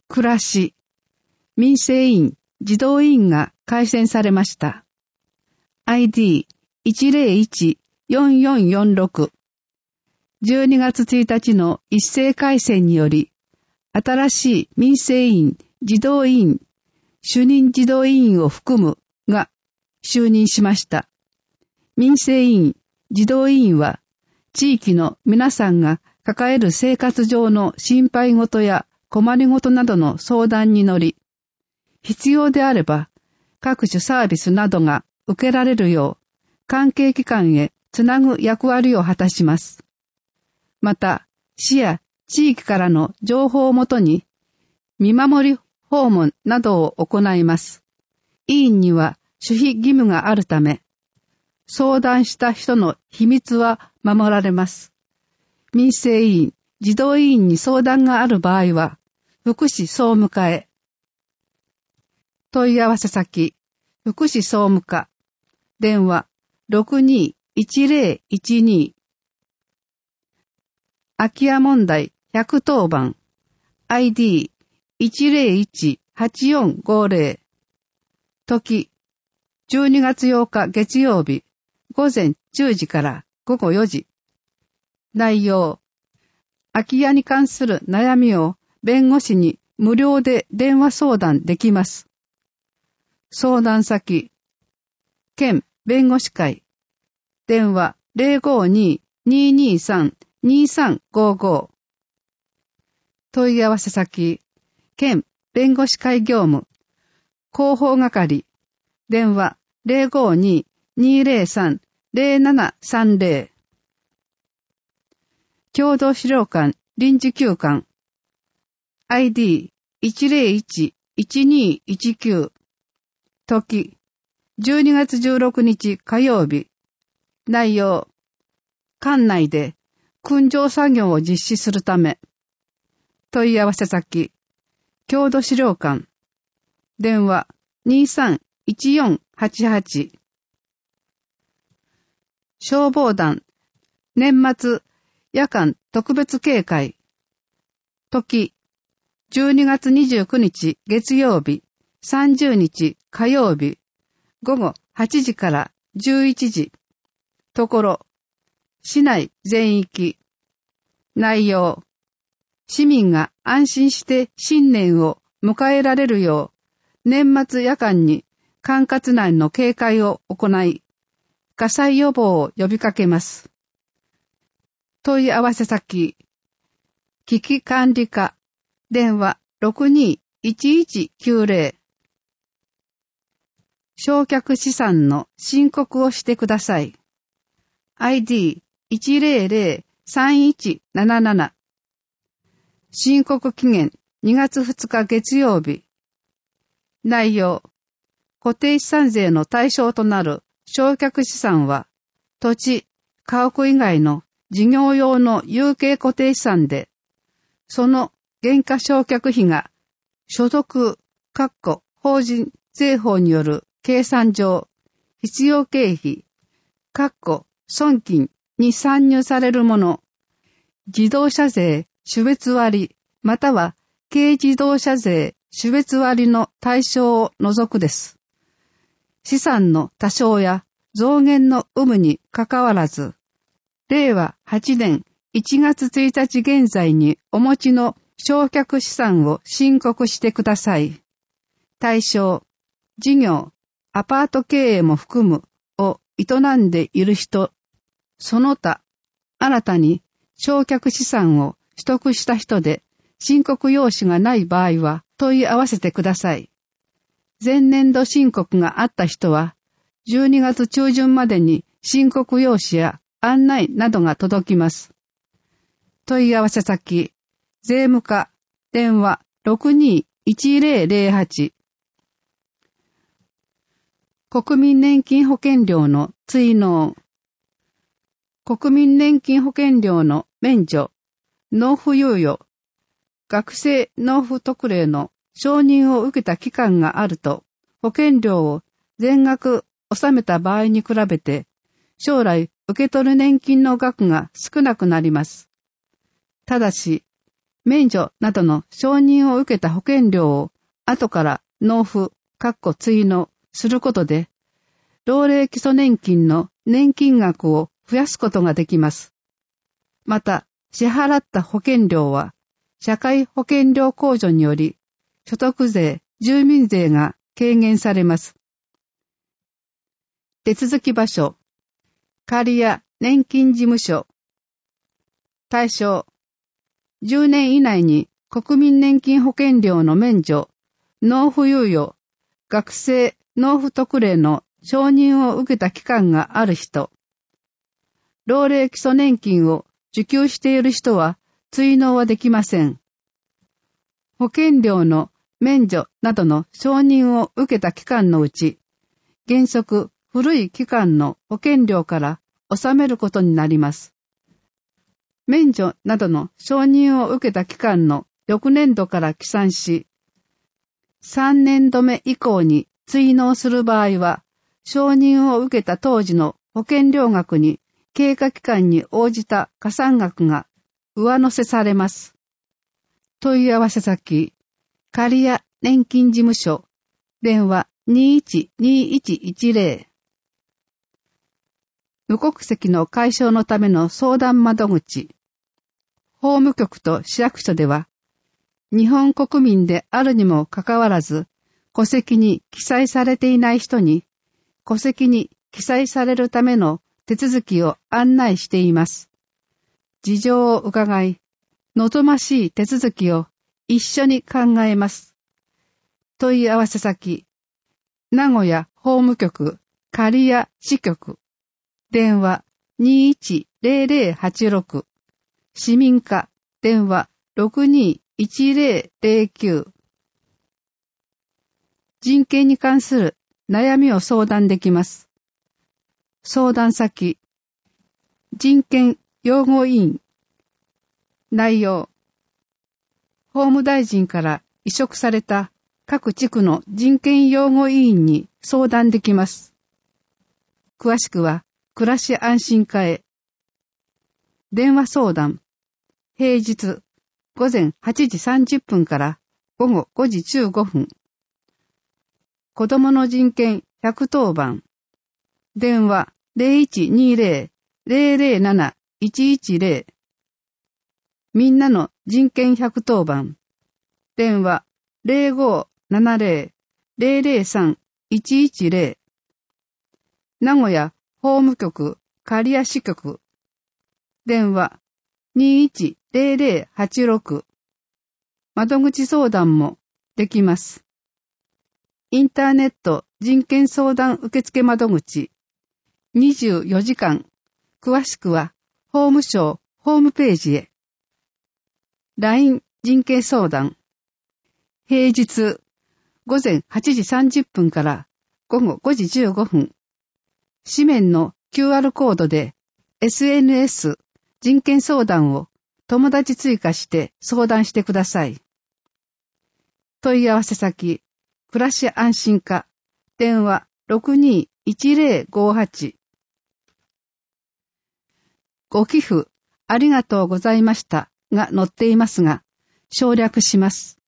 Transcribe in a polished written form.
暮らし、民生委員、児童委員が改選されました。ID101-4446 12月1日の一斉改選により、新しい民生委員、児童委員、主任児童委員を含むが就任しました。民生委員、児童委員は、地域の皆さんが抱える生活上の心配事や困り事などの相談に乗り、必要であれば各種サービスなどが受けられるよう関係機関へつなぐ役割を果たします。また、市や地域からの情報をもとに見守り訪問などを行います。委員には守秘義務があるため、相談した人の秘密は守られます。民生委員、児童委員に相談がある場合は、福祉総務課へ。問い合わせ先、福祉総務課。電話、621012。空き家問題110番。ID101-8450。時、12月8日月曜日。午前10時から午後4時。内容。空き家に関する悩みを弁護士に無料で電話相談できます。相談先。県弁護士会。電話052-223-2355。問い合わせ先。県弁護士会業務。広報係。電話052-203-0730。共同資料館臨時休館 ID101-1219 時12月16日火曜日内容館内で訓場作業を実施するため問い合わせ先共同資料館電話231488消防団年末夜間特別警戒時12月29日月曜日30日火曜日午後8時から11時ところ市内全域内容市民が安心して新年を迎えられるよう年末夜間に管轄内の警戒を行い火災予防を呼びかけます。問い合わせ先危機管理課電話621190焼却資産の申告をしてください。ID1003177 申告期限2月2日月曜日内容固定資産税の対象となる焼却資産は土地、家屋以外の事業用の有形固定資産でその減価償却費が所得、法人税法による計算上、必要経費、損金に算入されるもの、自動車税種別割または軽自動車税種別割の対象を除くです。資産の多少や増減の有無にかかわらず、令和8年1月1日現在にお持ちの焼却資産を申告してください。対象、事業、アパート経営も含むを営んでいる人、その他、新たに焼却資産を取得した人で申告用紙がない場合は問い合わせてください。前年度申告があった人は、12月中旬までに申告用紙や案内などが届きます。問い合わせ先、税務課、電話621008国民年金保険料の追納国民年金保険料の免除、納付猶予、学生納付特例の承認を受けた期間があると、保険料を全額納めた場合に比べて、将来受け取る年金の額が少なくなります。ただし、 免除などの承認を受けた保険料を後から納付、追納することで、老齢基礎年金の年金額を増やすことができます。また、支払った保険料は、社会保険料控除により、所得税、住民税が軽減されます。手続き場所、仮屋年金事務所。対象、10年以内に国民年金保険料の免除、納付猶予、学生納付特例の承認を受けた期間がある人。老齢基礎年金を受給している人は追納はできません。保険料の免除などの承認を受けた期間のうち、原則古い期間の保険料から納めることになります。免除などの承認を受けた期間の翌年度から起算し、3年度目以降に追納する場合は、承認を受けた当時の保険料額に経過期間に応じた加算額が上乗せされます。問い合わせ先、仮屋年金事務所、電話212110。無国籍の解消のための相談窓口。法務局と市役所では、日本国民であるにもかかわらず、戸籍に記載されていない人に、戸籍に記載されるための手続きを案内しています。事情を伺い、望ましい手続きを一緒に考えます。問い合わせ先、名古屋法務局仮屋支局、電話210086、市民課電話621009。人権に関する悩みを相談できます。相談先、人権擁護委員。内容、法務大臣から委嘱された各地区の人権擁護委員に相談できます。詳しくは、暮らし安心課へ。電話相談、平日午前8時30分から午後5時15分。子どもの人権110番。電話0120-007-110。みんなの人権110番。電話0570-003-110。名古屋法務局仮屋支局。電話210086。窓口相談もできます。インターネット人権相談受付窓口24時間。詳しくは法務省ホームページへ。LINE 人権相談。平日午前8時30分から午後5時15分。紙面の QR コードで SNS 人権相談を友達追加して相談してください。問い合わせ先、暮らし安心課、電話621058。ご寄付ありがとうございましたが載っていますが、省略します。